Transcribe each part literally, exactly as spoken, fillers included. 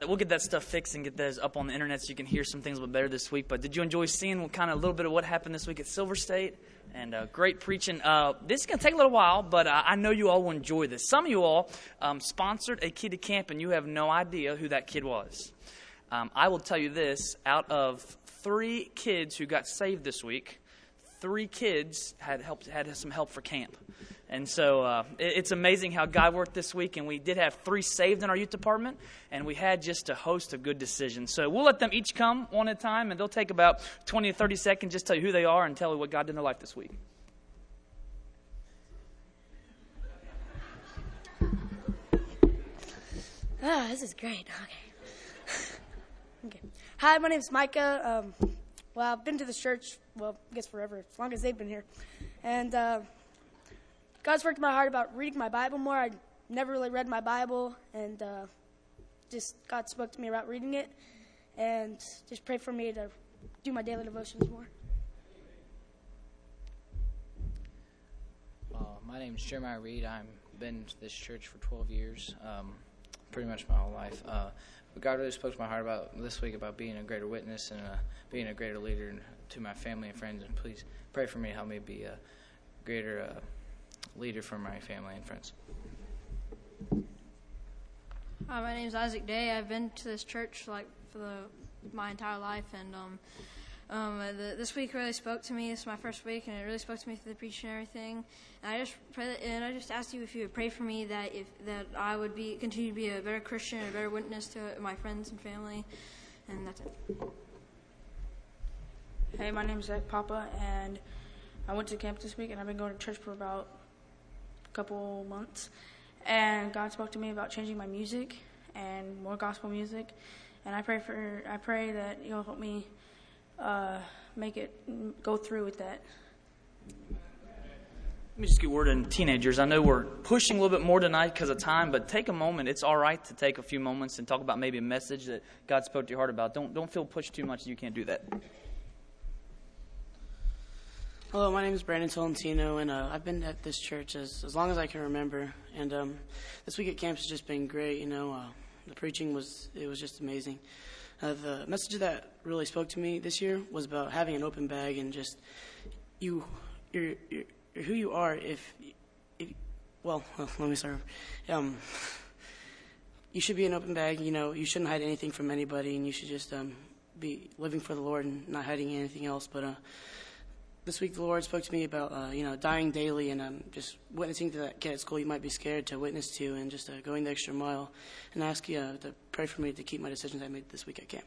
We'll get that stuff fixed and get those up on the internet so you can hear some things a little better this week. But did you enjoy seeing kind of a little bit of what happened this week at Silver State? And uh, great preaching. Uh, this is going to take a little while, but uh, I know you all will enjoy this. Some of you all um, sponsored a kid to camp, and you have no idea who that kid was. Um, I will tell you this. Out of three kids who got saved this week, three kids had helped, had some help for camp. And so uh, it, it's amazing how God worked this week, and we did have three saved in our youth department, and we had just a host of good decisions. So we'll let them each come one at a time, and they'll take about twenty to thirty seconds, just tell you who they are and tell you what God did in their life this week. Oh, this is great. Okay. okay. Hi, my name is Micah. Um, well, I've been to this church, well, I guess forever, as long as they've been here. And uh, God's worked in my heart about reading my Bible more. I never really read my Bible, and uh, just God spoke to me about reading it, and just pray for me to do my daily devotions more. Uh, my name is Jeremiah Reed. I've been to this church for twelve years, um, pretty much my whole life. Uh, but God really spoke to my heart about this week about being a greater witness and uh, being a greater leader to my family and friends. And please pray for me to help me be a greater uh, leader for my family and friends. Hi, my name is Isaac Day. I've been to this church like for the, my entire life, and um, um, the, this week really spoke to me. This is my first week, and it really spoke to me through the preaching and everything. And I just pray that, and I just asked you if you would pray for me that if that I would be continue to be a better Christian, a better witness to my friends and family, and that's it. Hey, my name is Zach Papa, and I went to camp this week, and I've been going to church for about a couple months. And God spoke to me about changing my music and more gospel music. And I pray for I pray that He'll help me uh, make it go through with that. Let me just get word in teenagers. I know we're pushing a little bit more tonight because of time, but take a moment. It's all right to take a few moments and talk about maybe a message that God spoke to your heart about. Don't don't feel pushed too much. You can't do that. Hello, my name is Brandon Tolentino, and uh, I've been at this church as, as long as I can remember. And um, this week at camp has just been great. You know, uh, the preaching was it was just amazing. Uh, the message that really spoke to me this year was about having an open bag and just you, you're, you're, you're who you are. If, if well, let me start. Um, you should be an open bag. You know, you shouldn't hide anything from anybody, and you should just um, be living for the Lord and not hiding anything else. But uh, this week, the Lord spoke to me about, uh, you know, dying daily and um, just witnessing to that kid at school you might be scared to witness to, and just uh, going the extra mile. And I ask you uh, to pray for me to keep my decisions I made this week at camp.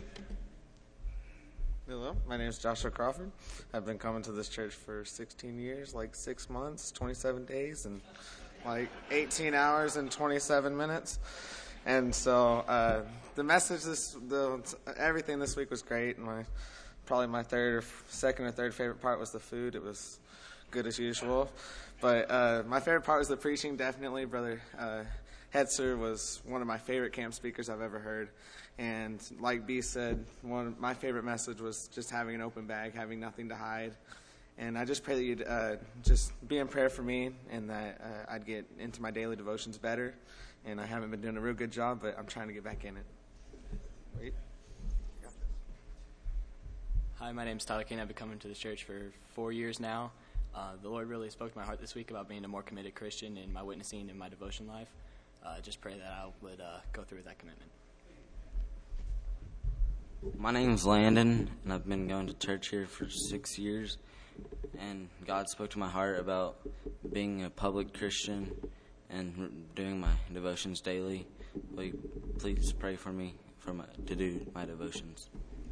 Hello, my name is Joshua Crawford. I've been coming to this church for sixteen years, like six months, twenty-seven days, and like eighteen hours and twenty-seven minutes. And so uh, the message, this, the everything this week was great. And my Probably my third or second or third favorite part was the food. It was good as usual. But uh, my favorite part was the preaching, definitely. Brother uh, Hetzer was one of my favorite camp speakers I've ever heard. And like B said, one of my favorite message was just having an open bag, having nothing to hide. And I just pray that you'd uh, just be in prayer for me and that uh, I'd get into my daily devotions better. And I haven't been doing a real good job, but I'm trying to get back in it. Wait. Hi, my name's Tyler Kane. I've been coming to this church for four years now. Uh, the Lord really spoke to my heart this week about being a more committed Christian in my witnessing and my devotion life. Uh, just pray that I would uh, go through with that commitment. My name's Landon, and I've been going to church here for six years. And God spoke to my heart about being a public Christian and doing my devotions daily. Will you please pray for me for my, to do my devotions?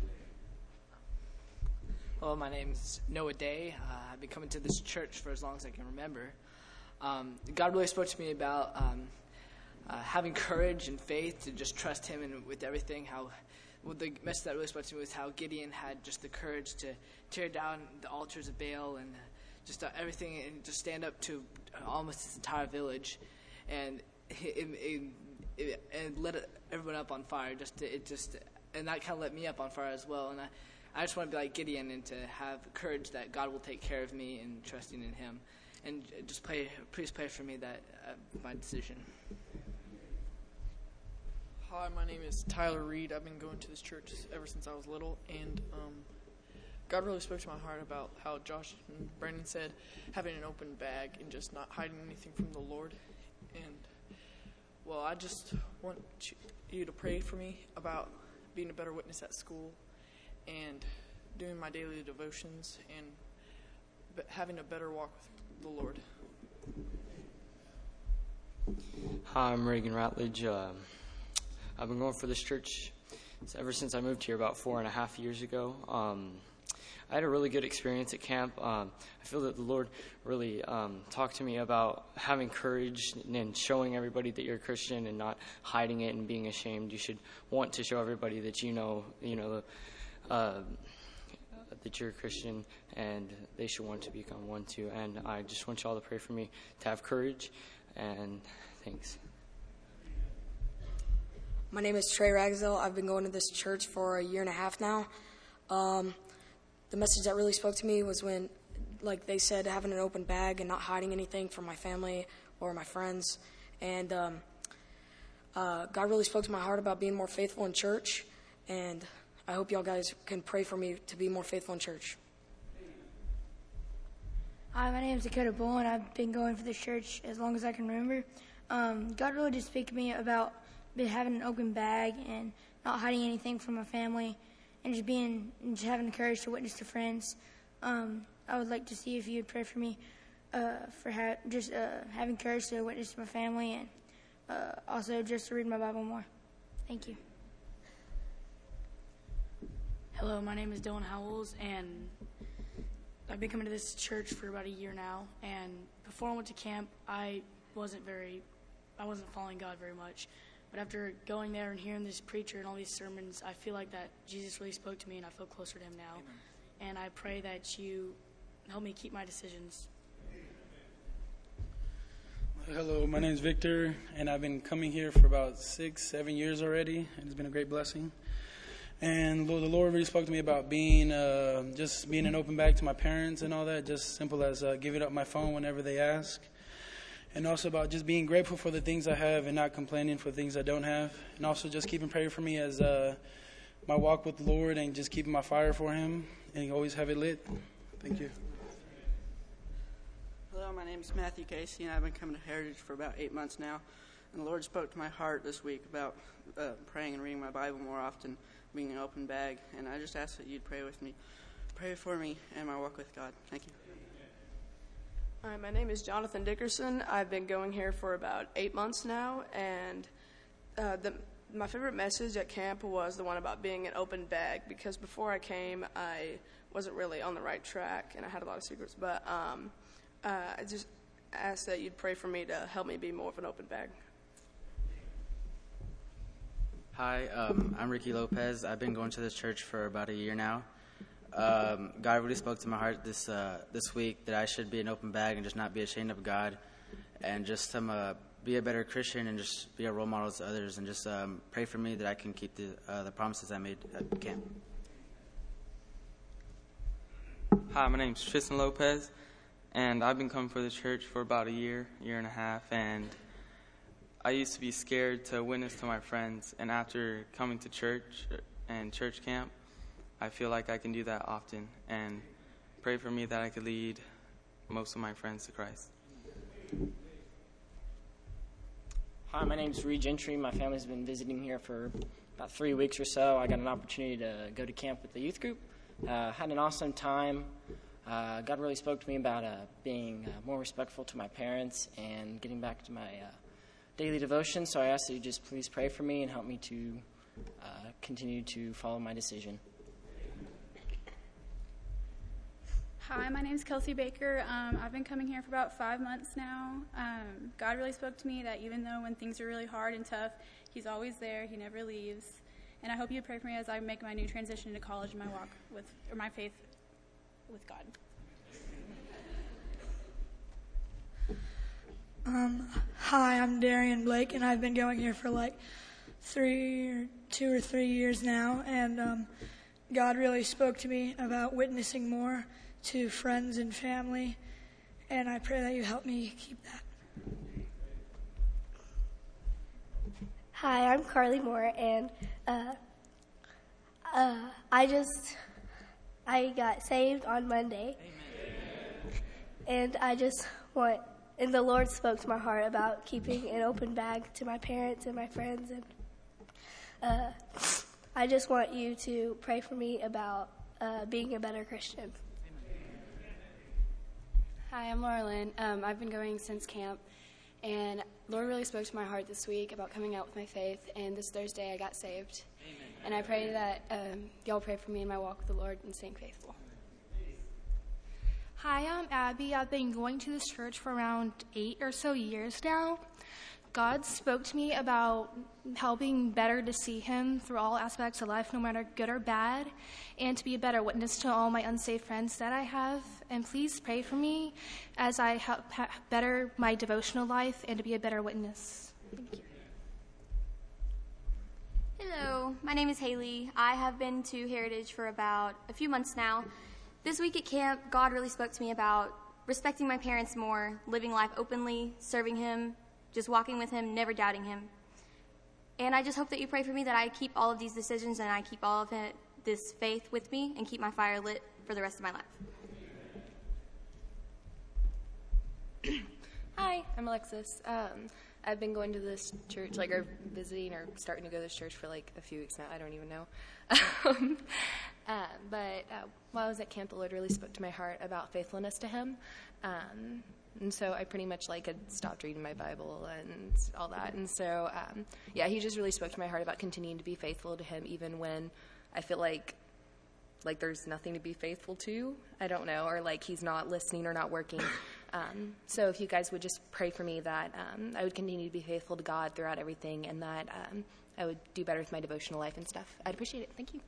Hello, my name is Noah Day. Uh, I've been coming to this church for as long as I can remember. Um, God really spoke to me about um, uh, having courage and faith to just trust Him and with everything. How well, the message that really spoke to me was how Gideon had just the courage to tear down the altars of Baal and just uh, everything, and just stand up to almost his entire village, and it, it, it, and lit everyone up on fire. Just to, it just and that kind of lit me up on fire as well. And I. I just want to be like Gideon and to have courage that God will take care of me and trusting in Him. And just pray, please pray for me that uh, my decision. Hi, Hi, my name is Tyler Reed. I've been going to this church ever since I was little, and um, God really spoke to my heart about how Josh and Brandon said, having an open bag and just not hiding anything from the Lord. And, well, I just want you to pray for me about being a better witness at school and doing my daily devotions and having a better walk with the Lord. Hi, I'm Reagan Ratledge. Uh, I've been going for this church ever since I moved here about four and a half years ago. Um, I had a really good experience at camp. Um, I feel that the Lord really um, talked to me about having courage and showing everybody that you're a Christian and not hiding it and being ashamed. You should want to show everybody that you know, you know, uh, that you're a Christian, and they should want to become one too. And I just want you all to pray for me to have courage. And thanks. My name is Trey Ragsdale. I've been going to this church for a year and a half now. Um, the message that really spoke to me was when, like they said, having an open bag and not hiding anything from my family or my friends. And um, uh, God really spoke to my heart about being more faithful in church. And I hope y'all guys can pray for me to be more faithful in church. Hi, my name is Dakota Bull, and I've been going for this church as long as I can remember. Um, God really did speak to me about having an open bag and not hiding anything from my family, and just being, and just having the courage to witness to friends. Um, I would like to see if you would pray for me uh, for ha- just uh, having courage to witness to my family, and uh, also just to read my Bible more. Thank you. Hello, my name is Dylan Howells, and I've been coming to this church for about a year now. And before I went to camp, I wasn't very, I wasn't following God very much. But after going there and hearing this preacher and all these sermons, I feel like that Jesus really spoke to me, and I feel closer to him now. Amen. And I pray that you help me keep my decisions. Hello, my name is Victor, and I've been coming here for about six, seven years already, and it's been a great blessing. And the Lord really spoke to me about being, uh, just being an open bag to my parents and all that, just simple as uh, giving up my phone whenever they ask. And also about just being grateful for the things I have and not complaining for things I don't have. And also just keeping prayer for me as uh, my walk with the Lord, and just keeping my fire for him and always have it lit. Thank you. Hello, my name is Matthew Casey, and I've been coming to Heritage for about eight months now. And the Lord spoke to my heart this week about uh, praying and reading my Bible more often, being an open bag. And I just ask that you'd pray with me, pray for me and my walk with God. Thank you. Hi, my name is Jonathan Dickerson. I've been going here for about eight months now, and uh, the, my favorite message at camp was the one about being an open bag, because before I came, I wasn't really on the right track, and I had a lot of secrets, but um, uh, I just ask that you'd pray for me to help me be more of an open bag. Hi, um, I'm Ricky Lopez. I've been going to this church for about a year now. Um, God really spoke to my heart this uh, this week that I should be an open bag and just not be ashamed of God, and just um, uh, be a better Christian and just be a role model to others, and just um, pray for me that I can keep the uh, the promises I made at camp. Hi, my name's Tristan Lopez, and I've been coming for the church for about a year, year and a half, and I used to be scared to witness to my friends, and after coming to church and church camp, I feel like I can do that often, and pray for me that I could lead most of my friends to Christ. Hi, my name's Reed Gentry. My family's been visiting here for about three weeks or so. I got an opportunity to go to camp with the youth group. Uh, had an awesome time. Uh, God really spoke to me about uh, being uh, more respectful to my parents and getting back to my uh, daily devotion. So I ask that you just please pray for me and help me to uh, continue to follow my decision. Hi, my name is Kelsey Baker. Um, I've been coming here for about five months now. Um, God really spoke to me that even though when things are really hard and tough, he's always there. He never leaves. And I hope you pray for me as I make my new transition into college and my walk with, or my faith with God. Um, hi, I'm Darian Blake, and I've been going here for like three or two or three years now. And um, God really spoke to me about witnessing more to friends and family, and I pray that you help me keep that. Hi, I'm Carly Moore, and uh, uh, I just I got saved on Monday, Amen. And I just want, and the Lord spoke to my heart about keeping an open bag to my parents and my friends, and uh, I just want you to pray for me about uh, being a better Christian. Hi, I'm Laura Lynn. Um, I've been going since camp, and Lord really spoke to my heart this week about coming out with my faith, and this Thursday I got saved. Amen. And I pray that um, y'all pray for me in my walk with the Lord and staying faithful. Hi, I'm Abby. I've been going to this church for around eight or so years now. God spoke to me about helping better to see him through all aspects of life, no matter good or bad, and to be a better witness to all my unsaved friends that I have. And please pray for me as I help better my devotional life and to be a better witness. Thank you. Hello, my name is Haley. I have been to Heritage for about a few months now. This week at camp, God really spoke to me about respecting my parents more, living life openly, serving him, just walking with him, never doubting him. And I just hope that you pray for me that I keep all of these decisions and I keep all of it, this faith with me and keep my fire lit for the rest of my life. Hi, I'm Alexis. Um, I've been going to this church, like, or visiting or starting to go to this church for, like, a few weeks now. I don't even know. um, uh, but uh, while I was at camp, the Lord really spoke to my heart about faithfulness to him. Um, and so I pretty much, like, had stopped reading my Bible and all that. And so, um, yeah, he just really spoke to my heart about continuing to be faithful to him even when I feel like like there's nothing to be faithful to, I don't know, or like he's not listening or not working. Um, so if you guys would just pray for me that um, I would continue to be faithful to God throughout everything and that um, I would do better with my devotional life and stuff. I'd appreciate it. Thank you.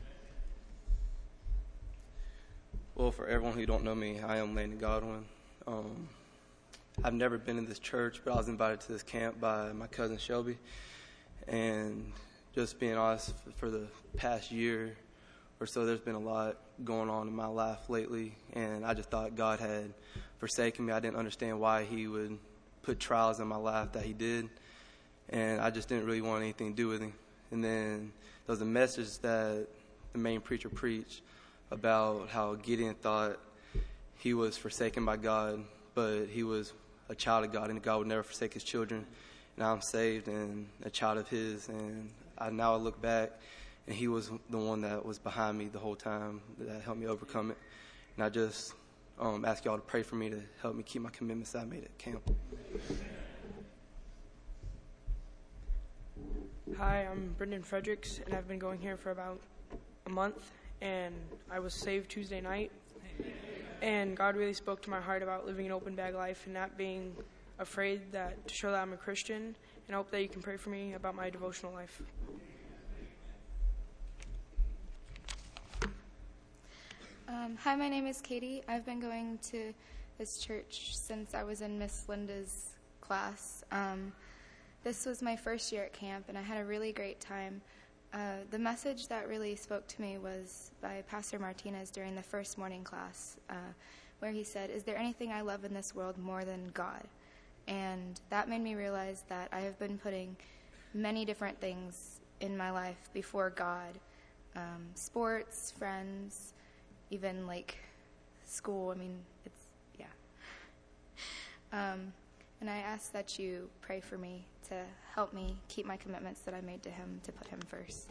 Well, for everyone who don't know me, I am Landon Godwin. Um, I've never been in this church, but I was invited to this camp by my cousin Shelby. And just being honest, for the past year or so, there's been a lot going on in my life lately, and I just thought God had forsaken me. I didn't understand why he would put trials in my life that he did, and I just didn't really want anything to do with him. And then there was a message that the main preacher preached about how Gideon thought he was forsaken by God, but he was a child of God, and God would never forsake his children. And I'm saved and a child of his, and I now I look back, and he was the one that was behind me the whole time that helped me overcome it. And I just um, ask y'all to pray for me to help me keep my commitments that I made at camp. Hi, I'm Brendan Fredericks, and I've been going here for about a month, and I was saved Tuesday night. And God really spoke to my heart about living an open bag life and not being afraid that to show that I'm a Christian, and I hope that you can pray for me about my devotional life. Um, hi, my name is Katie. I've been going to this church since I was in Miss Linda's class. Um, this was my first year at camp, and I had a really great time. Uh, the message that really spoke to me was by Pastor Martinez during the first morning class, uh, where he said, "Is there anything I love in this world more than God?" And that made me realize that I have been putting many different things in my life before God. Um, sports, friends, even like school. I mean, it's, yeah. Um, and I ask that you pray for me to help me keep my commitments that I made to him, to put him first.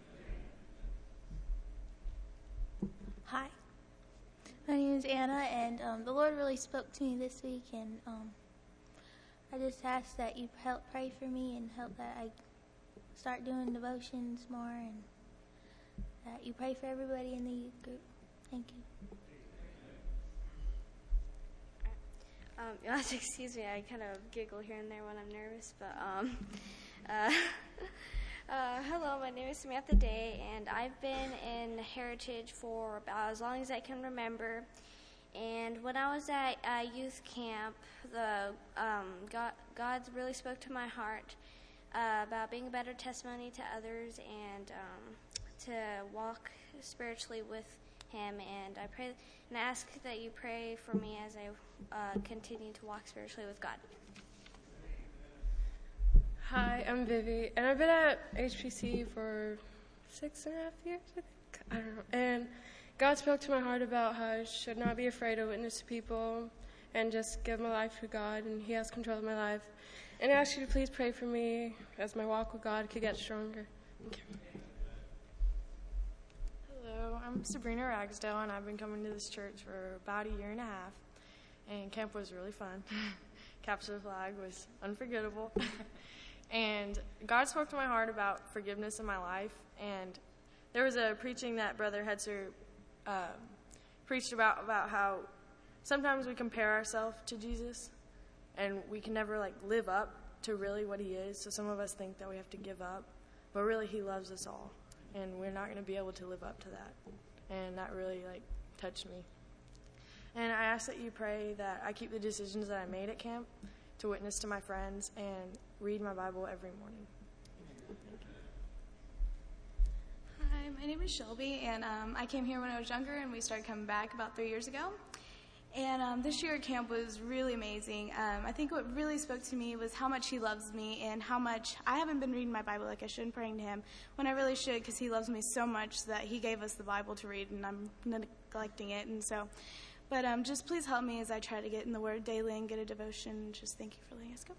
Hi, my name is Anna, and um, the Lord really spoke to me this week, and um, I just ask that you help pray for me and help that I start doing devotions more, and that you pray for everybody in the youth group. Thank you. Um, you'll have to excuse me, I kind of giggle here and there when I'm nervous, but, um, uh, uh, hello, my name is Samantha Day, and I've been in Heritage for about as long as I can remember, and when I was at uh, youth camp, the, um, God, God really spoke to my heart uh, about being a better testimony to others and um, to walk spiritually with him, and I pray and ask that you pray for me as I uh, continue to walk spiritually with God. Hi, I'm Vivi, and I've been at H P C for six and a half years, I think. I don't know. And God spoke to my heart about how I should not be afraid to witness to people and just give my life to God, and He has control of my life. And I ask you to please pray for me as my walk with God could get stronger. Thank you. Hello, I'm Sabrina Ragsdale, and I've been coming to this church for about a year and a half, and camp was really fun. Capture the Flag was unforgettable. And God spoke to my heart about forgiveness in my life, and there was a preaching that Brother Hetzer uh, preached about, about how sometimes we compare ourselves to Jesus, and we can never like live up to really what He is, so some of us think that we have to give up, but really He loves us all, and we're not going to be able to live up to that, and that really like touched me. And I ask that you pray that I keep the decisions that I made at camp to witness to my friends and read my Bible every morning. Hi, my name is Shelby, and um, I came here when I was younger, and we started coming back about three years ago. And um, this year at camp was really amazing. Um, I think what really spoke to me was how much He loves me and how much I haven't been reading my Bible like I should and praying to Him when I really should, because He loves me so much that He gave us the Bible to read, and I'm neglecting it. And so, but um, just please help me as I try to get in the Word daily and get a devotion. Just thank you for letting us go.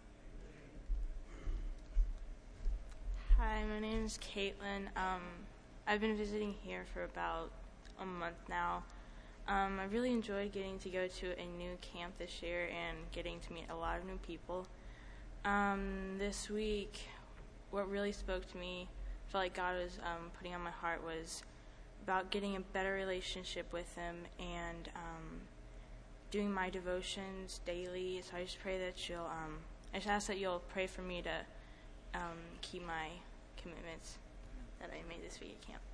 Hi, my name is Caitlin. Um, I've been visiting here for about a month now. Um, I really enjoyed getting to go to a new camp this year and getting to meet a lot of new people. Um, this week, what really spoke to me, felt like God was um, putting on my heart, was about getting a better relationship with Him and um, doing my devotions daily. So I just pray that you'll, um, I just ask that you'll pray for me to um, keep my commitments that I made this week at camp.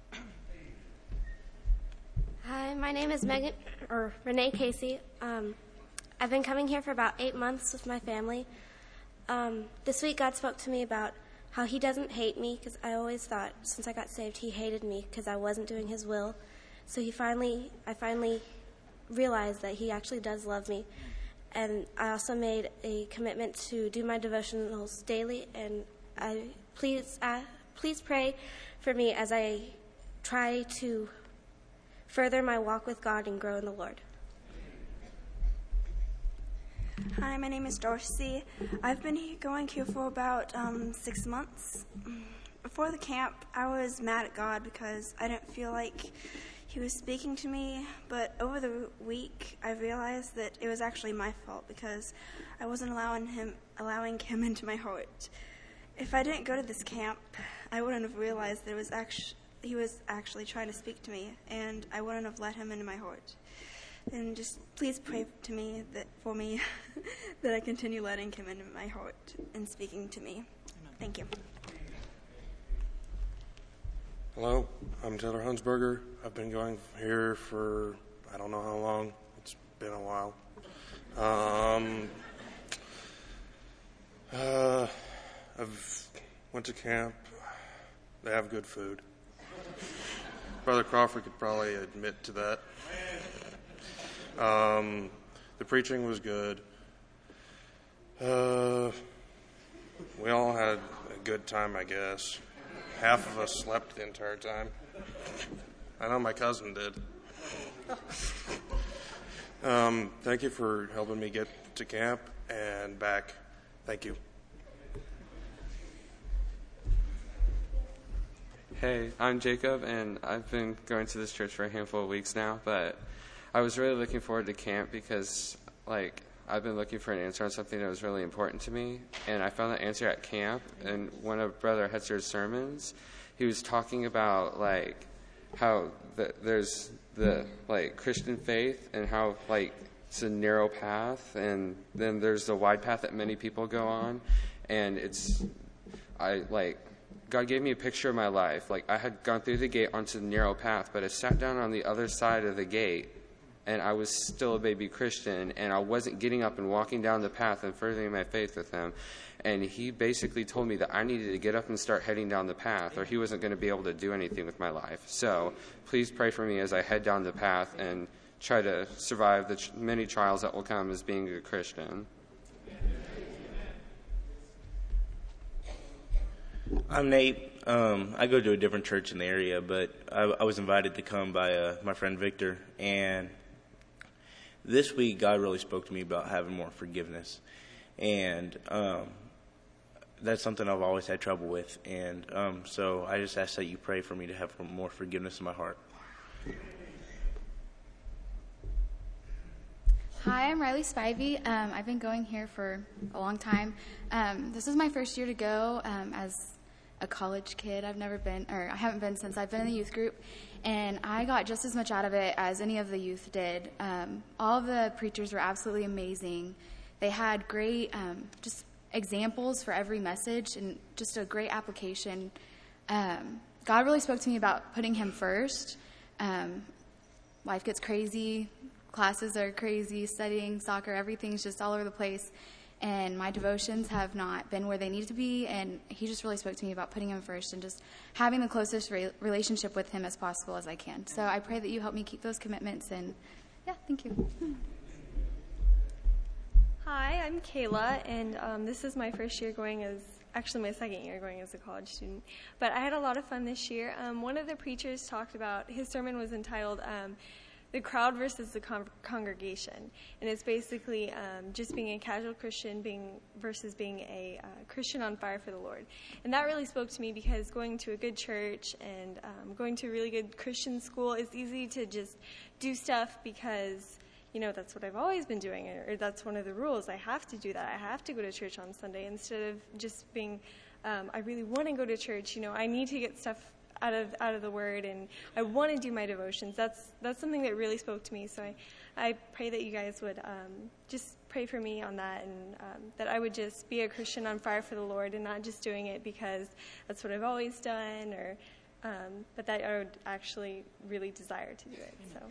Hi, my name is Megan, or Renee Casey. Um, I've been coming here for about eight months with my family. Um, this week God spoke to me about how He doesn't hate me, because I always thought since I got saved He hated me because I wasn't doing His will. So he finally, I finally realized that He actually does love me. And I also made a commitment to do my devotionals daily, and I please, uh, please pray for me as I try to further my walk with God and grow in the Lord. Hi, my name is Darcy. I've been he- going here for about um, six months. Before the camp, I was mad at God because I didn't feel like He was speaking to me, but over the week, I realized that it was actually my fault because I wasn't allowing him, allowing him into my heart. If I didn't go to this camp, I wouldn't have realized that it was actually He was actually trying to speak to me, and I wouldn't have let Him into my heart. And just please pray to me that for me that I continue letting Him into my heart and speaking to me. Amen. Thank you. Hello, I'm Taylor Hunsberger. I've been going here for I don't know how long. It's been a while. Um, uh, I've went to camp. They have good food. Brother Crawford could probably admit to that. Um, the preaching was good. Uh, we all had a good time, I guess. Half of us slept the entire time. I know my cousin did. Um, thank you for helping me get to camp and back. Thank you. Hey, I'm Jacob, and I've been going to this church for a handful of weeks now, but I was really looking forward to camp because, like, I've been looking for an answer on something that was really important to me, and I found that answer at camp. In one of Brother Hetzer's sermons, he was talking about, like, how the, there's the, like, Christian faith and how, like, it's a narrow path, and then there's the wide path that many people go on, and it's, I, like, God gave me a picture of my life. Like, I had gone through the gate onto the narrow path, but I sat down on the other side of the gate, and I was still a baby Christian, and I wasn't getting up and walking down the path and furthering my faith with Him. And He basically told me that I needed to get up and start heading down the path, or He wasn't going to be able to do anything with my life. So please pray for me as I head down the path and try to survive the ch- many trials that will come as being a Christian. I'm Nate. Um, I go to a different church in the area, but I, I was invited to come by uh, my friend Victor. And this week, God really spoke to me about having more forgiveness. And um, that's something I've always had trouble with. And um, so I just ask that you pray for me to have more forgiveness in my heart. Hi, I'm Riley Spivey. Um, I've been going here for a long time. Um, this is my first year to go um, as a college kid. I've never been, or I haven't been since I've been in the youth group, and I got just as much out of it as any of the youth did. Um, all of the preachers were absolutely amazing. They had great um, just examples for every message and just a great application. Um, God really spoke to me about putting him first. Um, life gets crazy. Classes are crazy, studying, soccer, everything's just all over the place. And my devotions have not been where they need to be. And he just really spoke to me about putting him first and just having the closest re- relationship with him as possible as I can. So I pray that you help me keep those commitments. And yeah, thank you. Hi, I'm Kayla, and um, this is my first year going as, actually my second year going as a college student. But I had a lot of fun this year. Um, one of the preachers talked about, his sermon was entitled, um, The Crowd versus the con- Congregation. And it's basically um, just being a casual Christian being versus being a uh, Christian on fire for the Lord. And that really spoke to me because going to a good church and um, going to a really good Christian school is easy to just do stuff because, you know, that's what I've always been doing, or, or that's one of the rules. I have to do that. I have to go to church on Sunday instead of just being, um, I really want to go to church. You know, I need to get stuff out of out of the Word, and I want to do my devotions. That's that's something that really spoke to me. So I, I pray that you guys would um, just pray for me on that, and um, that I would just be a Christian on fire for the Lord and not just doing it because that's what I've always done, or um, but that I would actually really desire to do it. So.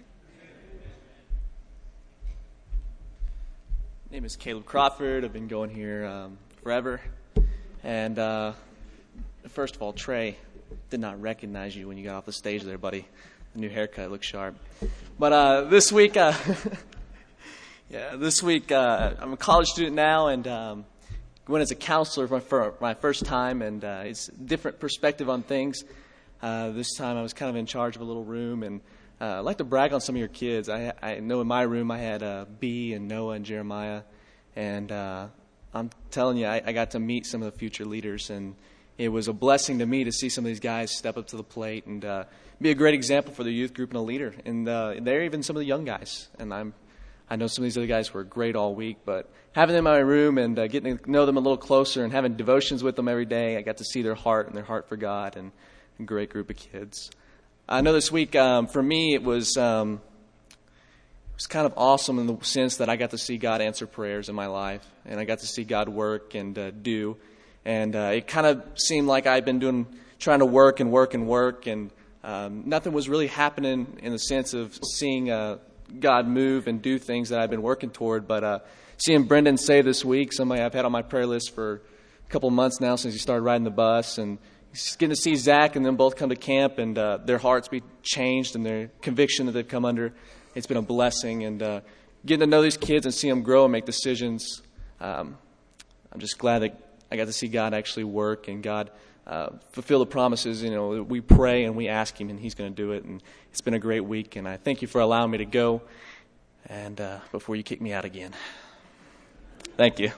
My name is Caleb Crawford. I've been going here um, forever. And uh, first of all, Trey, did not recognize you when you got off the stage there, buddy. The new haircut looks sharp. But uh, this week, uh, yeah, this week uh, I'm a college student now, and um, went as a counselor for my, for my first time, and uh, it's a different perspective on things. Uh, this time I was kind of in charge of a little room, and Uh, I'd like to brag on some of your kids. I, I know in my room I had uh, B and Noah and Jeremiah, and uh, I'm telling you, I, I got to meet some of the future leaders, and it was a blessing to me to see some of these guys step up to the plate and uh, be a great example for the youth group and a leader. And uh, they're even some of the young guys, and I'm I know some of these other guys were great all week, but having them in my room and uh, getting to know them a little closer and having devotions with them every day, I got to see their heart and their heart for God, and a great group of kids. I know this week, um, for me, it was um, it was kind of awesome in the sense that I got to see God answer prayers in my life, and I got to see God work and uh, do, and uh, it kind of seemed like I'd been doing, trying to work and work and work, and um, nothing was really happening in the sense of seeing uh, God move and do things that I've been working toward. But uh, seeing Brendan say this week, somebody I've had on my prayer list for a couple of months now since he started riding the bus, and getting to see Zach and them both come to camp and uh, their hearts be changed and their conviction that they've come under. It's been a blessing. And uh, getting to know these kids and see them grow and make decisions, um, I'm just glad that I got to see God actually work and God uh, fulfill the promises. You know, we pray and we ask Him, and He's going to do it. And it's been a great week, and I thank you for allowing me to go and uh, before you kick me out again. Thank you.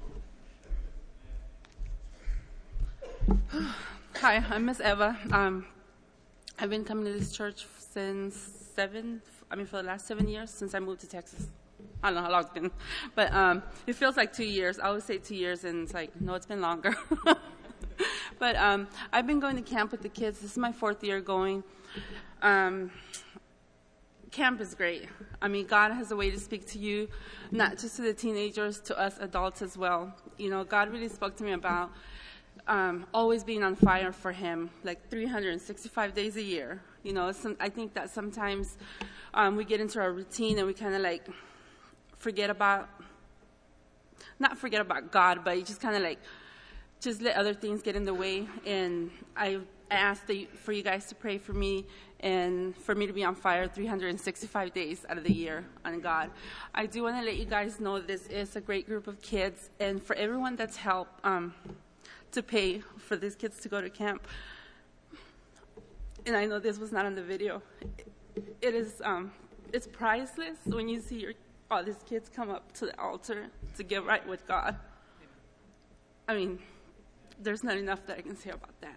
Hi, I'm Miss Eva. Um, I've been coming to this church since seven, I mean for the last seven years since I moved to Texas. I don't know how long it's been, but um, it feels like two years. I always say two years, and it's like, no, it's been longer. But um, I've been going to camp with the kids. This is my fourth year going. Um, camp is great. I mean, God has a way to speak to you, not just to the teenagers, to us adults as well. You know, God really spoke to me about Um, always being on fire for Him, like three hundred sixty-five days a year. You know, some, I think that sometimes um, we get into our routine and we kind of like forget about, not forget about God, but you just kind of like, just let other things get in the way. And I, I asked the, for you guys to pray for me and for me to be on fire three hundred sixty-five days out of the year on God. I do want to let you guys know this is a great group of kids, and for everyone that's helped, um, to pay for these kids to go to camp. And I know this was not in the video. It is, um, it's priceless when you see your, all these kids come up to the altar to get right with God. I mean, there's not enough that I can say about that.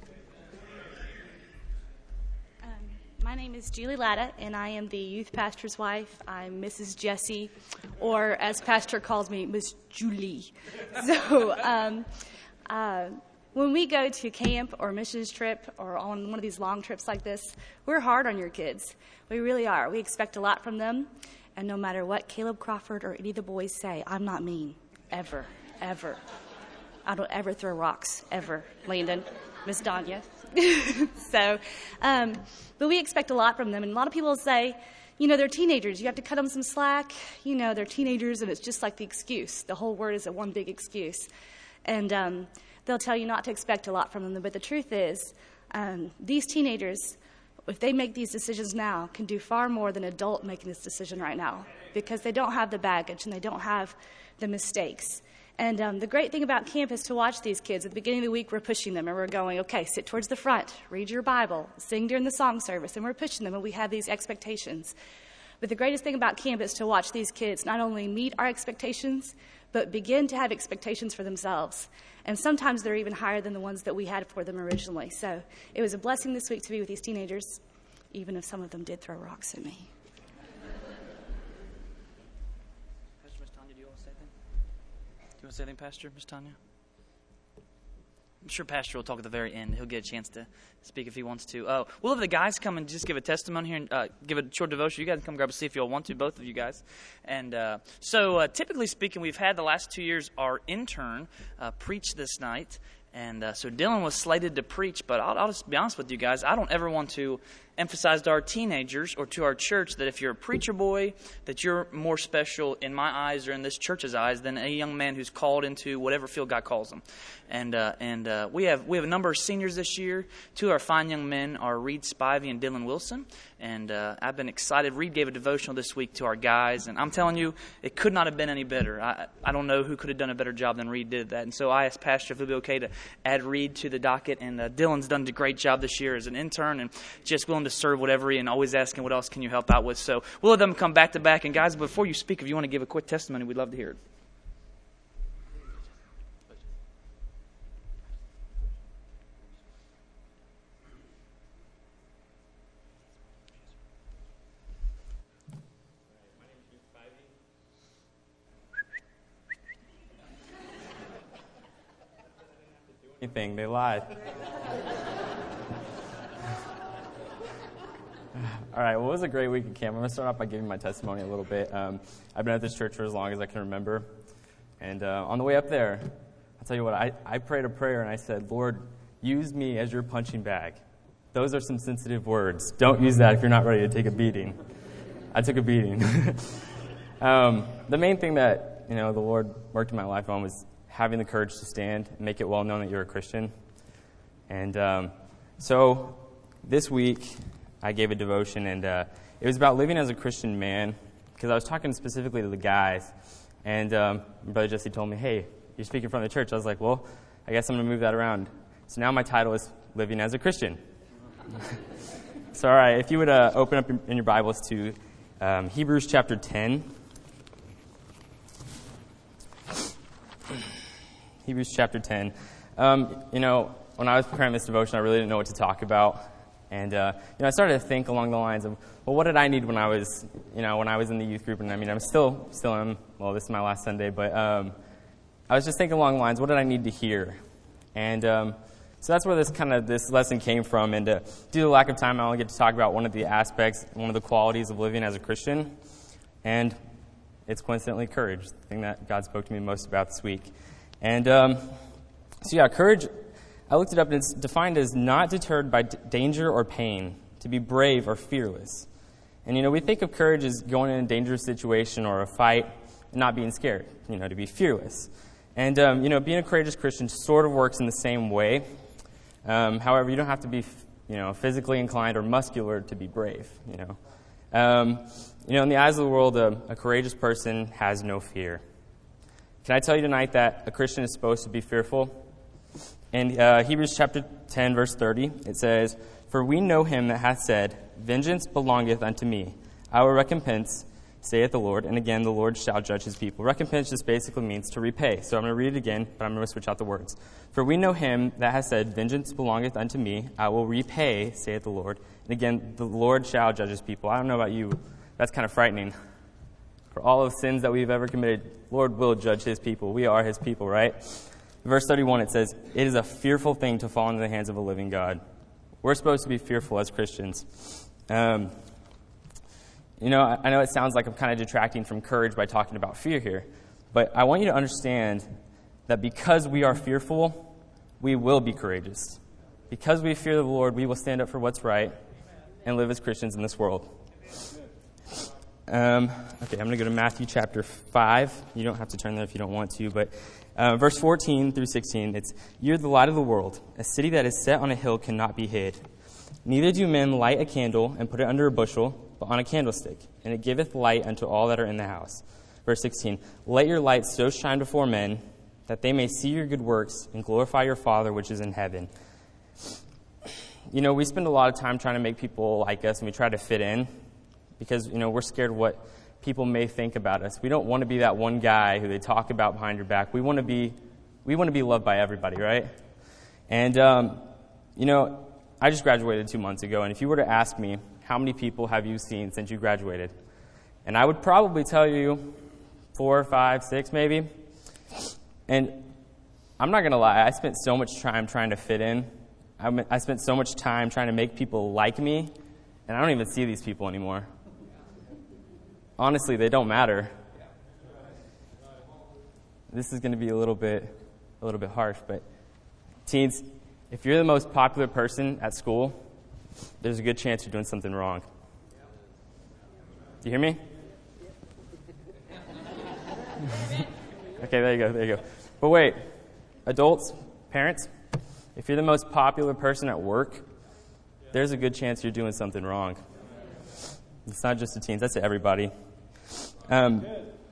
My name is Julie Latta, and I am the youth pastor's wife. I'm Missus Jessie, or as Pastor calls me, Miss Julie. So um, uh, when we go to camp or missions trip or on one of these long trips like this, we're hard on your kids. We really are. We expect a lot from them, and no matter what Caleb Crawford or any of the boys say, I'm not mean, ever, ever. I don't ever throw rocks, ever, Landon, Miss Danya. so, um, but we expect a lot from them. And a lot of people say, you know, they're teenagers. You have to cut them some slack. You know, they're teenagers, and it's just like the excuse. The whole word is a one big excuse. And um, they'll tell you not to expect a lot from them. But the truth is, um, these teenagers, if they make these decisions now, can do far more than an adult making this decision right now, because they don't have the baggage and they don't have the mistakes. And um, the great thing about camp is to watch these kids. At the beginning of the week, we're pushing them, and we're going, okay, sit towards the front, read your Bible, sing during the song service, and we're pushing them, and we have these expectations. But the greatest thing about camp is to watch these kids not only meet our expectations, but begin to have expectations for themselves. And sometimes they're even higher than the ones that we had for them originally. So it was a blessing this week to be with these teenagers, even if some of them did throw rocks at me. You want to say anything, Pastor, Miz Tanya? I'm sure Pastor will talk at the very end. He'll get a chance to speak if he wants to. Oh, we'll have the guys come and just give a testimony here and uh, give a short devotion. You guys can come grab a seat if you all want to, both of you guys. And uh, so uh, typically speaking, we've had the last two years our intern uh, preach this night. And uh, so Dylan was slated to preach, but I'll, I'll just be honest with you guys. I don't ever want to emphasize to our teenagers or to our church that if you're a preacher boy, that you're more special in my eyes or in this church's eyes than a young man who's called into whatever field God calls them. And uh, and uh, we have we have a number of seniors this year. Two of our fine young men are Reed Spivey and Dylan Wilson. And uh, I've been excited. Reed gave a devotional this week to our guys, and I'm telling you, it could not have been any better. I I don't know who could have done a better job than Reed did that. And so I asked Pastor if it would be okay to add Reed to the docket. And uh, Dylan's done a great job this year as an intern and just willing to serve whatever he and always asking what else can you help out with. So we'll let them come back to back. And guys, before you speak, if you want to give a quick testimony, we'd love to hear it. Anything, they lied. All right, well, it was a great week at camp. I'm going to start off by giving my testimony a little bit. Um, I've been at this church for as long as I can remember. And uh, on the way up there, I'll tell you what, I, I prayed a prayer and I said, Lord, use me as your punching bag. Those are some sensitive words. Don't use that if you're not ready to take a beating. I took a beating. um, the main thing that, you know, the Lord worked in my life on was having the courage to stand and make it well known that you're a Christian. And um, so this week I gave a devotion, and uh, it was about living as a Christian man, because I was talking specifically to the guys. And um, Brother Jesse told me, hey, you're speaking in front of the church. I was like, well, I guess I'm going to move that around. So now my title is Living as a Christian. So, all right, if you would uh, open up in your Bibles to um, Hebrews chapter ten. Hebrews chapter ten. Um, you know, when I was preparing this devotion, I really didn't know what to talk about. And, uh, you know, I started to think along the lines of, well, what did I need when I was, you know, when I was in the youth group? And I mean, I'm still, still am, well, this is my last Sunday, but um, I was just thinking along the lines, what did I need to hear? And um, so that's where this kind of, this lesson came from. And uh, due to the lack of time, I only get to talk about one of the aspects, one of the qualities of living as a Christian. And it's coincidentally courage, the thing that God spoke to me most about this week. And um, so, yeah, courage, I looked it up, and it's defined as not deterred by d- danger or pain, to be brave or fearless. And, you know, we think of courage as going in a dangerous situation or a fight and not being scared, you know, to be fearless. And, um, you know, being a courageous Christian sort of works in the same way. Um, however, you don't have to be, you know, physically inclined or muscular to be brave, you know. Um, you know, in the eyes of the world, a, a courageous person has no fear. Can I tell you tonight that a Christian is supposed to be fearful? In uh, Hebrews chapter ten, verse thirty, it says, "For we know him that hath said, Vengeance belongeth unto me. I will recompense, saith the Lord, and again the Lord shall judge his people." Recompense just basically means to repay. So I'm going to read it again, but I'm going to switch out the words. "For we know him that has said, Vengeance belongeth unto me. I will repay, saith the Lord. And again, the Lord shall judge his people." I don't know about you. That's kind of frightening. For all of the sins that we've ever committed, Lord will judge his people. We are his people, right? Verse thirty-one, it says, "It is a fearful thing to fall into the hands of a living God." We're supposed to be fearful as Christians. Um, you know, I, I know it sounds like I'm kind of detracting from courage by talking about fear here, but I want you to understand that because we are fearful, we will be courageous. Because we fear the Lord, we will stand up for what's right and live as Christians in this world. Um, okay, I'm going to go to Matthew chapter five. You don't have to turn there if you don't want to, but uh, verse fourteen through sixteen, it's, "You're the light of the world. A city that is set on a hill cannot be hid. Neither do men light a candle and put it under a bushel, but on a candlestick, and it giveth light unto all that are in the house." Verse sixteen, "Let your light so shine before men, that they may see your good works and glorify your Father which is in heaven." You know, we spend a lot of time trying to make people like us, and we try to fit in because, you know, we're scared of what people may think about us. We don't want to be that one guy who they talk about behind your back. We want to be, we want to be loved by everybody, right? And, um, you know, I just graduated two months ago, and if you were to ask me, how many people have you seen since you graduated? And I would probably tell you four, five, six maybe. And I'm not going to lie, I spent so much time trying to fit in. I spent so much time trying to make people like me, and I don't even see these people anymore. Honestly, they don't matter. This is going to be a little bit, a little bit harsh, but teens, if you're the most popular person at school, there's a good chance you're doing something wrong. Do you hear me? Okay, there you go, there you go. But wait, adults, parents, if you're the most popular person at work, there's a good chance you're doing something wrong. It's not just the teens, that's to everybody. Um,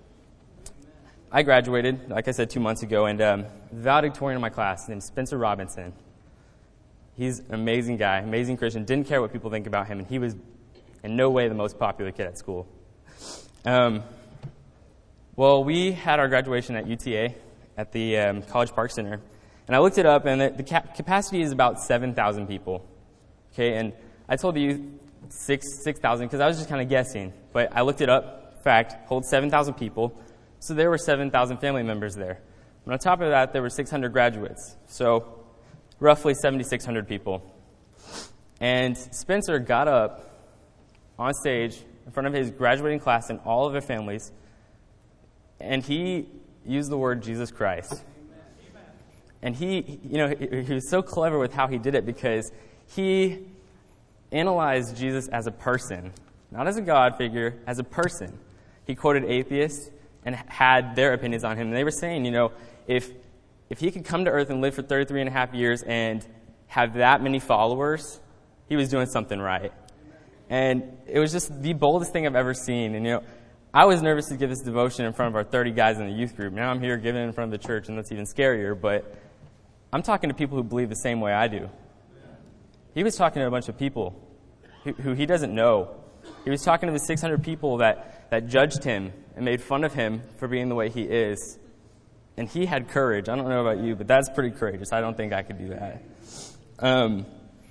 I graduated, like I said, two months ago, and um, the valedictorian in my class named Spencer Robinson. He's an amazing guy, amazing Christian, didn't care what people think about him, and he was in no way the most popular kid at school. Um, well, we had our graduation at U T A at the um, College Park Center, and I looked it up, and the, the cap- capacity is about seven thousand people. Okay, and I told the youth six six thousand because I was just kind of guessing, but I looked it up. Fact, holds seven thousand people, so there were seven thousand family members there. And on top of that, there were six hundred graduates, so roughly seven thousand six hundred people. And Spencer got up on stage in front of his graduating class and all of their families, and he used the word Jesus Christ. And he, you know, he, he was so clever with how he did it because he analyzed Jesus as a person, not as a God figure, as a person. He quoted atheists and had their opinions on him. And they were saying, you know, if if he could come to earth and live for thirty-three and a half years and have that many followers, he was doing something right. And it was just the boldest thing I've ever seen. And, you know, I was nervous to give this devotion in front of our thirty guys in the youth group. Now I'm here giving it in front of the church, and that's even scarier. But I'm talking to people who believe the same way I do. He was talking to a bunch of people who, who he doesn't know. He was talking to the six hundred people that, that judged him and made fun of him for being the way he is. And he had courage. I don't know about you, but that's pretty courageous. I don't think I could do that. Um,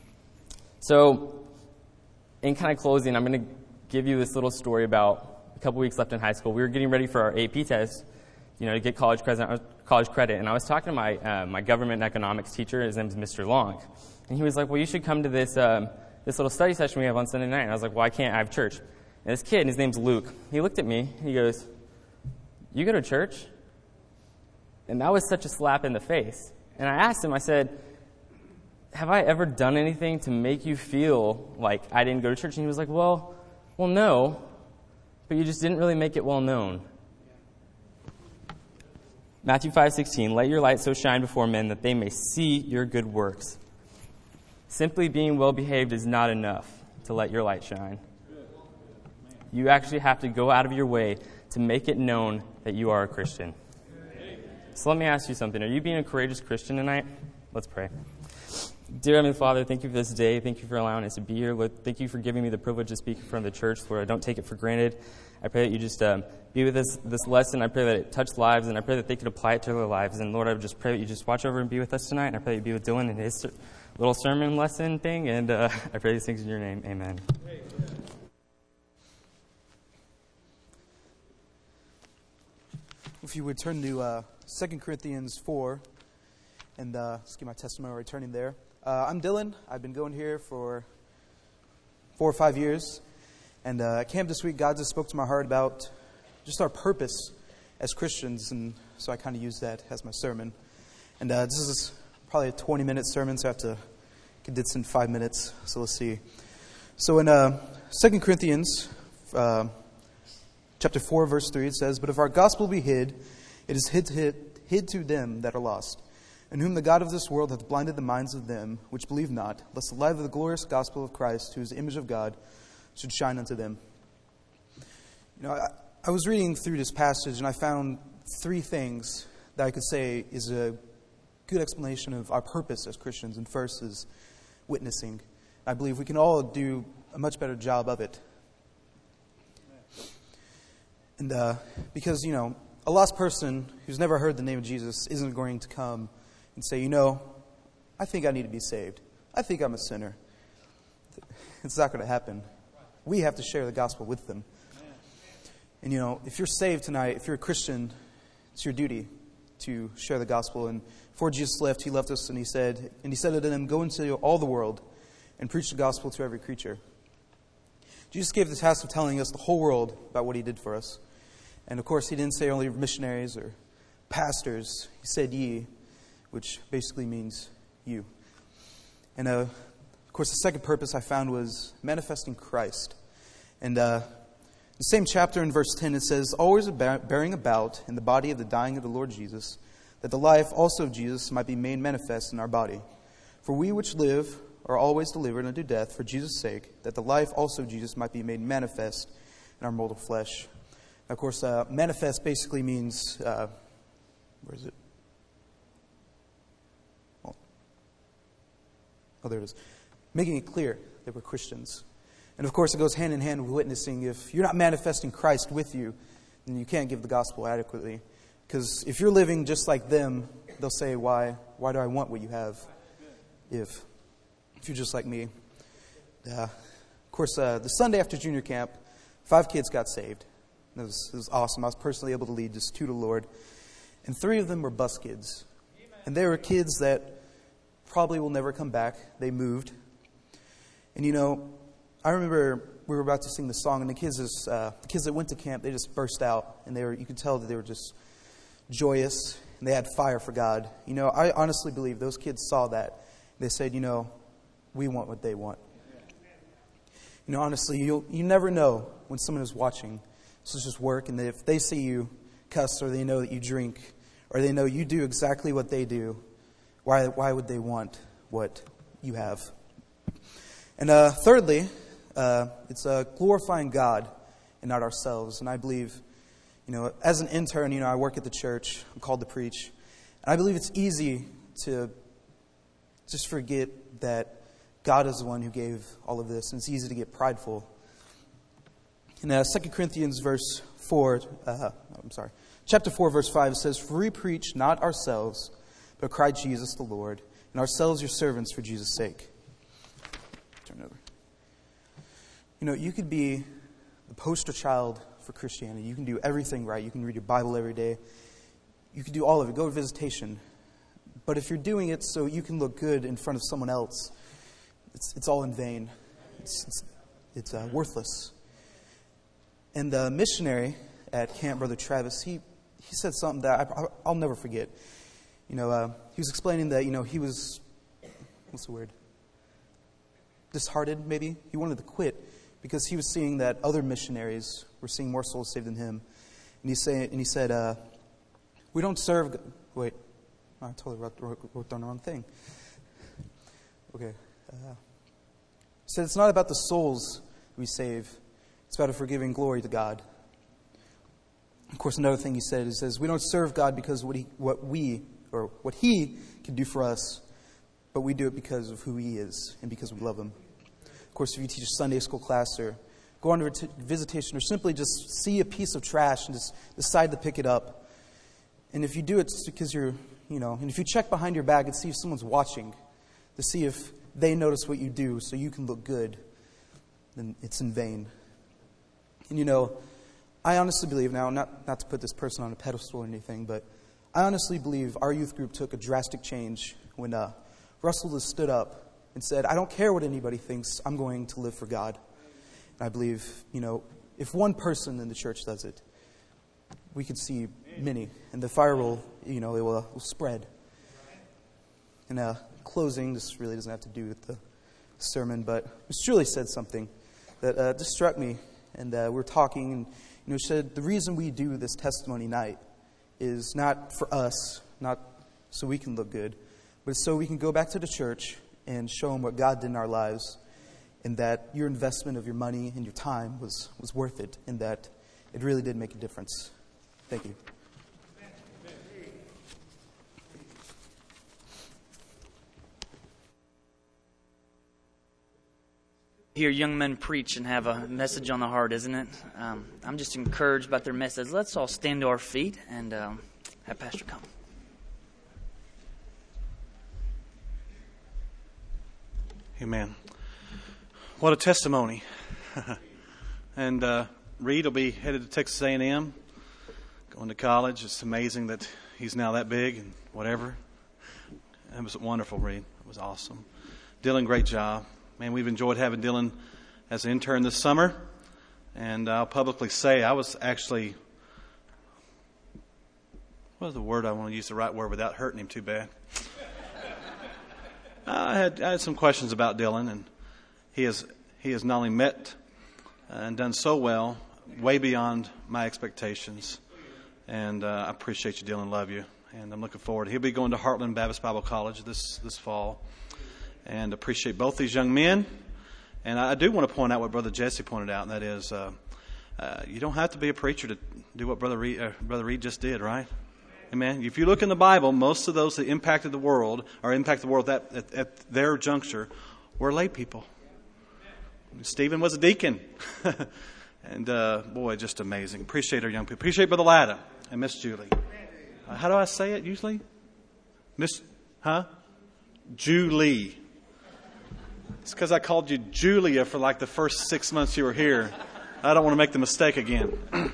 so, in kind of closing, I'm going to give you this little story about a couple weeks left in high school. We were getting ready for our A P test, you know, to get college credit, college credit. And I was talking to my uh, my government economics teacher. His name is Mister Long. And he was like, well, you should come to this um, this little study session we have on Sunday night. And I was like, well, I can't. I have church. And this kid, his name's Luke, he looked at me. He goes, you go to church? And that was such a slap in the face. And I asked him, I said, have I ever done anything to make you feel like I didn't go to church? And he was like, well, well, no, but you just didn't really make it well known. Matthew five sixteen, let your light so shine before men that they may see your good works. Simply being well behaved is not enough to let your light shine. You actually have to go out of your way to make it known that you are a Christian. So let me ask you something. Are you being a courageous Christian tonight? Let's pray. Dear Heavenly Father, thank you for this day. Thank you for allowing us to be here. Lord, thank you for giving me the privilege to speak in front of the church. Lord, I don't take it for granted. I pray that you just um, be with us this lesson. I pray that it touched lives, and I pray that they could apply it to their lives. And Lord, I just pray that you just watch over and be with us tonight. And I pray that you be with Dylan in his little sermon lesson thing. And uh, I pray these things in your name. Amen. If you would turn to uh, Second Corinthians four, and uh, just give my testimony returning there. Uh, I'm Dylan. I've been going here for four or five years. And uh, at camp this week, God just spoke to my heart about just our purpose as Christians. And so I kind of used that as my sermon. And uh, this is probably a twenty-minute sermon, so I have to condense in five minutes. So let's see. So in uh, Second Corinthians uh, chapter four, verse three, it says, "But if our gospel be hid, it is hid to, hid, hid to them that are lost, in whom the God of this world hath blinded the minds of them which believe not, lest the light of the glorious gospel of Christ, who is the image of God, should shine unto them." You know, I, I was reading through this passage, and I found three things that I could say is a good explanation of our purpose as Christians. And first is witnessing. I believe we can all do a much better job of it. And uh, because, you know, a lost person who's never heard the name of Jesus isn't going to come and say, you know, I think I need to be saved. I think I'm a sinner. It's not going to happen. We have to share the gospel with them. And, you know, if you're saved tonight, if you're a Christian, it's your duty to share the gospel. And before Jesus left, he left us and he said, and he said to them, "Go into all the world and preach the gospel to every creature." Jesus gave the task of telling us the whole world about what he did for us. And, of course, he didn't say only missionaries or pastors. He said ye, which basically means you. And, uh, of course, the second purpose I found was manifesting Christ. And uh, the same chapter in verse ten, it says, "Always bearing about in the body of the dying of the Lord Jesus, that the life also of Jesus might be made manifest in our body. For we which live are always delivered unto death for Jesus' sake, that the life also of Jesus might be made manifest in our mortal flesh." Now, of course, uh, manifest basically means, uh, where is it? Oh. oh, there it is. Making it clear that we're Christians. And of course, it goes hand in hand with witnessing. If you're not manifesting Christ with you, then you can't give the gospel adequately. Because if you're living just like them, they'll say, why why do I want what you have? If if you're just like me. Uh, of course, uh, the Sunday after junior camp, five kids got saved. It was, it was awesome. I was personally able to lead just two to the Lord. And three of them were bus kids. And they were kids that probably will never come back. They moved. And, you know, I remember we were about to sing the song, and the kids, just, uh, the kids that went to camp, they just burst out. And they were, you could tell that they were just joyous, and they had fire for God. You know, I honestly believe those kids saw that. They said, you know, we want what they want. You know, honestly, you you never know when someone is watching. This is just work, and if they see you cuss, or they know that you drink, or they know you do exactly what they do, why why would they want what you have? And uh, thirdly, uh, it's uh, glorifying God and not ourselves. And I believe, you know, as an intern, you know, I work at the church. I'm called to preach. And I believe it's easy to just forget that God is the one who gave all of this. And it's easy to get prideful. In uh, Second Corinthians verse four, uh, I'm sorry, chapter four, verse five, it says, "For we preach not ourselves, but Christ Jesus the Lord, and ourselves your servants for Jesus' sake." Turn over. You know, you could be the poster child for Christianity. You can do everything right. You can read your Bible every day. You can do all of it. Go to visitation. But if you're doing it so you can look good in front of someone else, it's it's all in vain. It's it's, it's uh, worthless. And the missionary at Camp Brother Travis, he, he said something that I, I'll never forget. You know, uh, he was explaining that, you know, he was, what's the word? Disheartened, maybe. He wanted to quit because he was seeing that other missionaries were seeing more souls saved than him. And he, say, and he said, uh, we don't serve... Wait, I totally wrote, wrote, wrote down the wrong thing. Okay. Uh, he said it's not about the souls we save. It's about a forgiving glory to God. Of course, another thing he said, he says, we don't serve God because what he, what we, or what he can do for us, but we do it because of who he is and because we love him. Of course, if you teach a Sunday school class or go on a visitation or simply just see a piece of trash and just decide to pick it up, and if you do it, it's because you're, you know, and if you check behind your back and see if someone's watching, to see if they notice what you do so you can look good, then it's in vain. And you know, I honestly believe, now, not, not to put this person on a pedestal or anything, but I honestly believe our youth group took a drastic change when uh, Russell just stood up and said, I don't care what anybody thinks, I'm going to live for God. And I believe, you know, if one person in the church does it, we could see many, and the fire will, you know, it will, will spread. And uh, closing, this really doesn't have to do with the sermon, but Miss Julie said something that uh, just struck me, and uh, we were talking, and you know, she said the reason we do this testimony night is not for us, not so we can look good, but so we can go back to the church and show them what God did in our lives, and that your investment of your money and your time was, was worth it, and that it really did make a difference. Thank you. Hear young men preach and have a message on the heart, isn't it? Um, I'm just encouraged about their message. Let's all stand to our feet and um, have Pastor come. Amen. What a testimony. And uh, Reed will be headed to Texas A and M, going to college. It's amazing that he's now that big and whatever. It was wonderful, Reed. It was awesome. Dylan, great job. Man, we've enjoyed having Dylan as an intern this summer. And I'll publicly say I was actually, what is the word I want to use, the right word without hurting him too bad? I had I had some questions about Dylan, and he has he has not only met and done so well, way beyond my expectations. And uh, I appreciate you, Dylan. Love you, and I'm looking forward. He'll be going to Heartland Baptist Bible College this this fall, and appreciate both these young men. And I do want to point out what Brother Jesse pointed out, and that is, uh, uh, you don't have to be a preacher to do what Brother Reed, uh, Brother Reed just did, right? Amen. If you look in the Bible, most of those that impacted the world, or impacted the world at, at, at their juncture, were lay people. Stephen was a deacon. And, uh, boy, just amazing. Appreciate our young people. Appreciate Brother Latta and Miss Julie. Uh, how do I say it usually? Miss, huh? Julie. It's because I called you Julia for like the first six months you were here. I don't want to make the mistake again.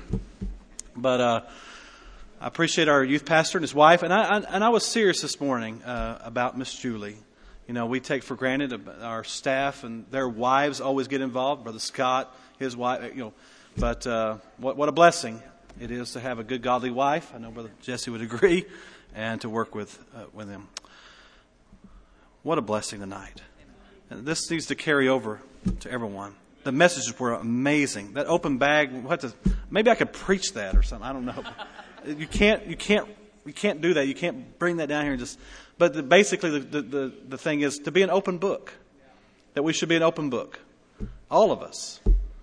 But uh, I appreciate our youth pastor and his wife. And I, I, and I was serious this morning uh, about Miss Julie. You know, we take for granted our staff and their wives always get involved. Brother Scott, his wife, you know. But uh, what, what a blessing it is to have a good, godly wife. I know Brother Jesse would agree. And to work with uh, with him. What a blessing tonight. And this needs to carry over to everyone. The messages were amazing. That open bag, we'll have to, maybe I could preach that or something. I don't know. You can't, you can't, you can't do that. You can't bring that down here and just. But the, basically, the, the the thing is to be an open book. That we should be an open book, all of us.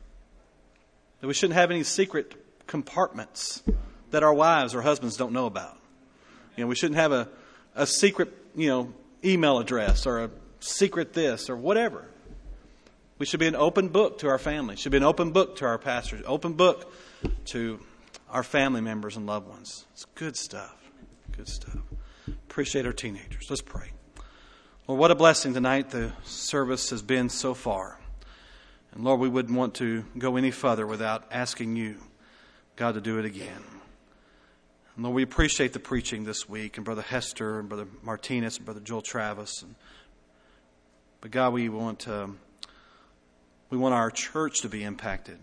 That we shouldn't have any secret compartments that our wives or husbands don't know about. You know, we shouldn't have a a secret, you know, email address or a secret this or whatever. We should be an open book to our family. Should be an open book to our pastors. Open book to our family members and loved ones. It's good stuff. Good stuff. Appreciate our teenagers. Let's pray. Lord, what a blessing tonight the service has been so far. And Lord, we wouldn't want to go any further without asking you, God, to do it again. And Lord, we appreciate the preaching this week, and Brother Hester and Brother Martinez and Brother Joel Travis. And But God, we want um, we want our church to be impacted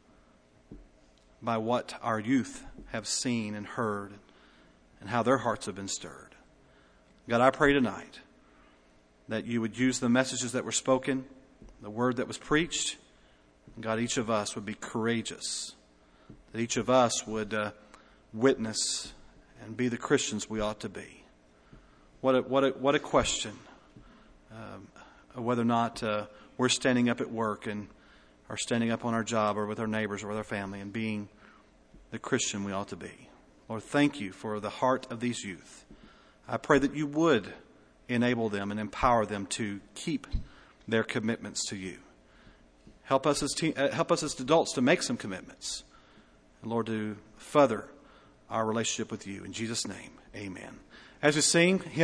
by what our youth have seen and heard and how their hearts have been stirred. God, I pray tonight that you would use the messages that were spoken, the word that was preached. And God, each of us would be courageous, that each of us would uh, witness and be the Christians we ought to be. What a, what a, what a question. Um, whether or not uh, we're standing up at work and are standing up on our job or with our neighbors or with our family and being the Christian we ought to be. Lord, thank you for the heart of these youth. I pray that you would enable them and empower them to keep their commitments to you. Help us as te- uh, help us as adults to make some commitments. And Lord, to further our relationship with you. In Jesus' name, amen. As we sing,